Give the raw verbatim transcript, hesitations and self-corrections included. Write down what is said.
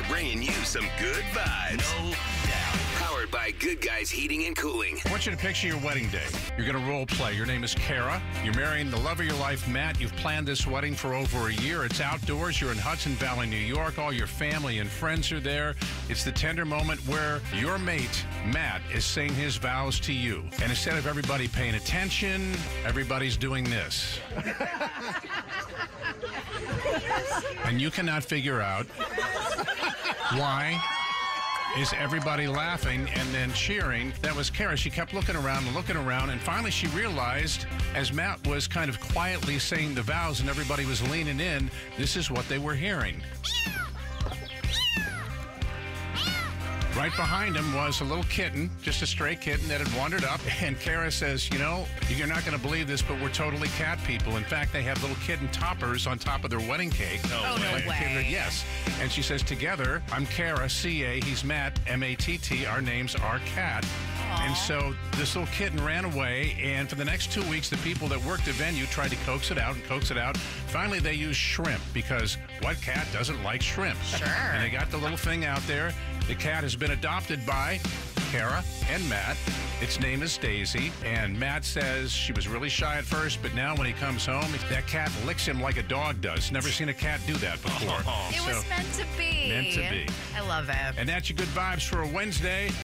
bringing you some good vibes. No doubt. Powered by Good Guys Heating and Cooling. I want you to picture your wedding day. You're going to role play. Your name is Kara. You're marrying the love of your life, Matt. You've planned this wedding for over a year. It's outdoors. You're in Hudson Valley, New York. All your family and friends are there. It's the tender moment where your mate, Matt, is saying his vows to you. And instead of everybody paying attention, everybody's doing this. And you cannot figure out why is everybody laughing and then cheering. That was Kara. She kept looking around and looking around, and finally she realized, as Matt was kind of quietly saying the vows and everybody was leaning in, this is what they were hearing. Right behind him was a little kitten, just a stray kitten that had wandered up. And Kara says, you know, you're not going to believe this, but we're totally cat people. In fact, they have little kitten toppers on top of their wedding cake. No oh, way. No way. Yes. And she says, together, I'm Kara, C A, he's Matt, M A T T. Our names are Cat. Aww. And so this little kitten ran away, and for the next two weeks, the people that worked the venue tried to coax it out and coax it out. Finally, they used shrimp, because what cat doesn't like shrimp? Sure. And they got the little thing out there. The cat has been adopted by Kara and Matt. Its name is Daisy, and Matt says she was really shy at first, but now when he comes home, that cat licks him like a dog does. Never seen a cat do that before. It so, was meant to be. Meant to be. I love it. And that's your good vibes for a Wednesday.